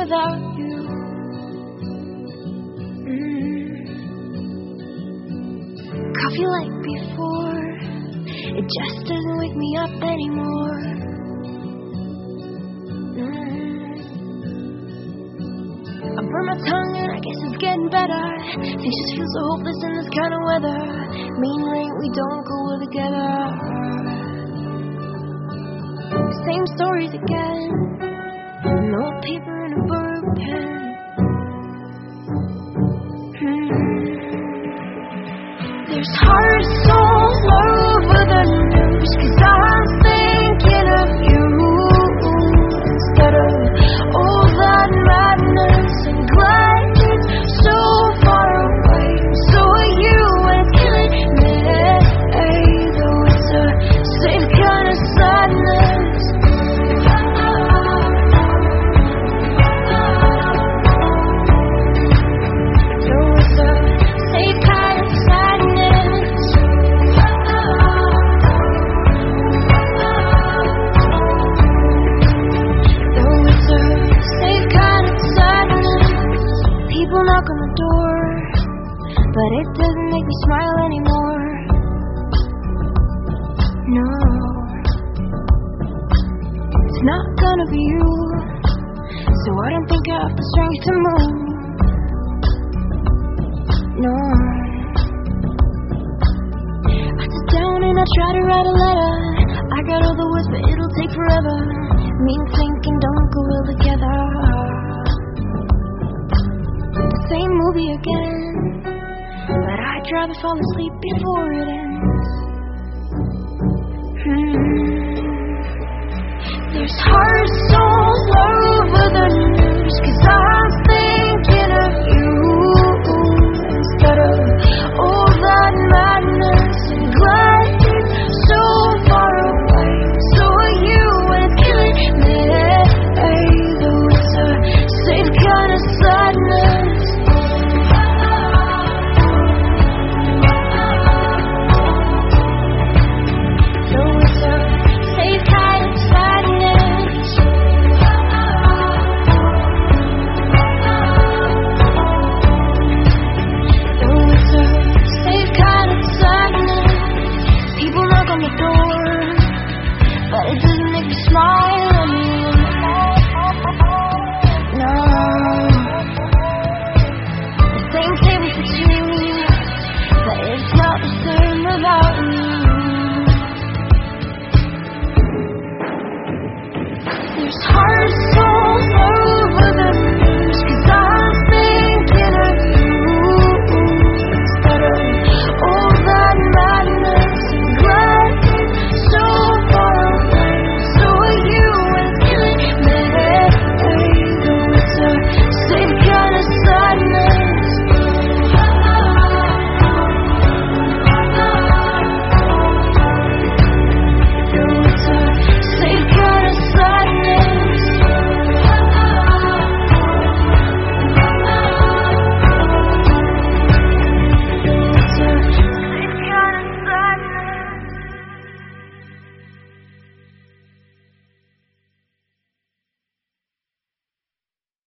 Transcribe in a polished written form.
without you. Coffee like before, it just doesn't wake me up anymore. I burn my tongue and I guess it's getting better. Things just feel so hopeless in this kind of weather. Mean rain, we don't go well together. Same stories again. No paper and a blue pen. There's hearts all over the news, 'cause I'm thinking of you instead of all that madness. I'm glad it's so far away. So are you, and it's killing me. Though it's a safe kind of sadness. Though it's a safe kind of sadness. Though it's a safe kind of sadness. People knock on the door, but it doesn't make me smile anymore. No, it's not gonna be you. So I don't think I have the strength to move. No, I sit down and I try to write a letter. I got all the words, but it'll take forever. Me and thinking don't go well together. The same movie again, but I'd rather fall asleep before it ends. There's hearts all over the